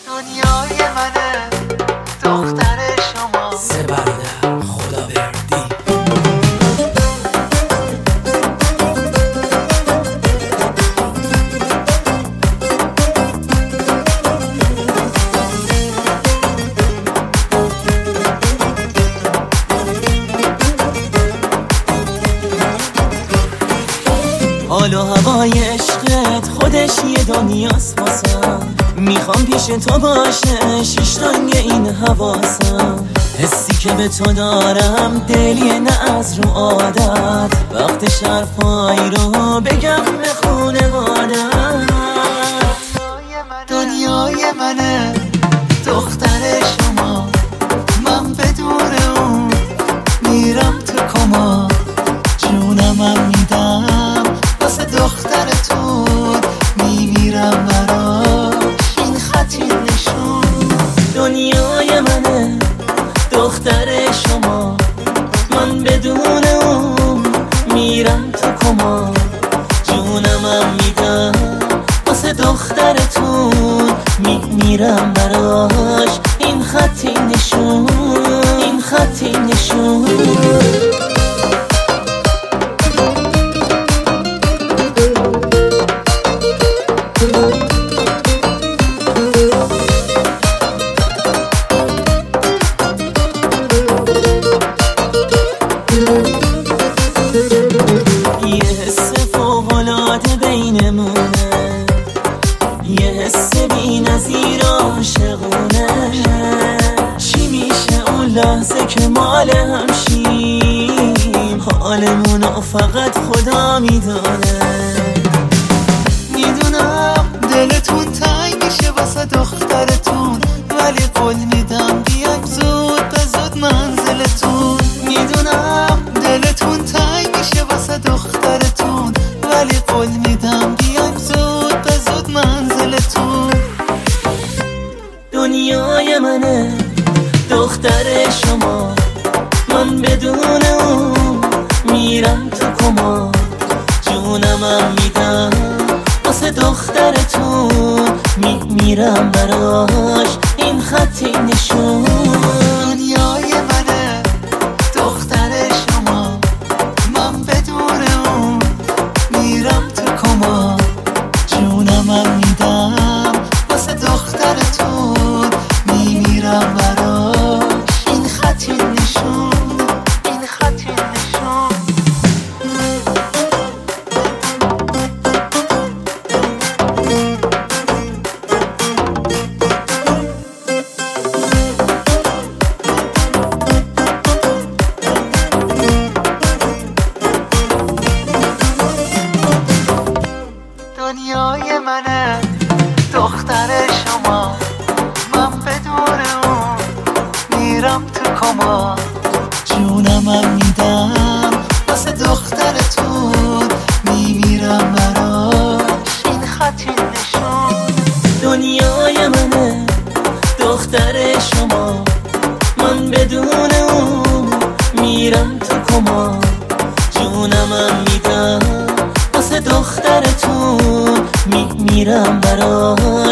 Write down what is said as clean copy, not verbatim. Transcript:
دنیای منه دختر شما سه برادر خداوردی. حال و هوای عشقت خودش یه دنیاست واسم، میخوام پیش تو باشه شیشتانگ این حواسم. حسی که به تو دارم دلیه نه از رو عادت، وقت شرفایی رو بگم به خونوادت. دنیای منه دختر شما، من بدون اون میرم تو کما. جونمم میدم واسه دخترتون، میمیرم براش این خطی نشون. دنیای منه دختر شما، من بدون اون میرم تو کما. جونمم میدم واسه دخترتون، میمیرم براش این خطی نشون، این خطی نشون. یه حس فوق‌العاده بینمونه، یه حس بی‌نظیر عاشقونه. چی میشه اون لحظه که مال هم شیم؟ حالمونو فقط خدا میدونه. میدونم دلتون تنگ میشه واسه دخترتون، ولی قول میدم بیایم زود به زود منزلتون. میدونم دلتون تنگ میشه واسه دخترتون، ولی قول میدم بیایم زود به زود منزلتون. دنیای منه دختر شما، من بدون اون میرم تو کما. جونمم میدم واسه دخترتون، میمیرم براش این خطی نشون. دنیای منه دختر شما، من بدون اون میرم تو کما. جونمم میدم واسه دخترتون، میمیرم براش این خطی نشون، این خطی نشون. دنیای منه دختر شما، من بدون اون میرم تو کما. جونمم میدم واسه دخترتون، میمیرم براش این خطی نشون. دنیای منه دختر شما، من بدون اون میرم تو کما. جونمم میدم واسه دخترتون، میمیرم براش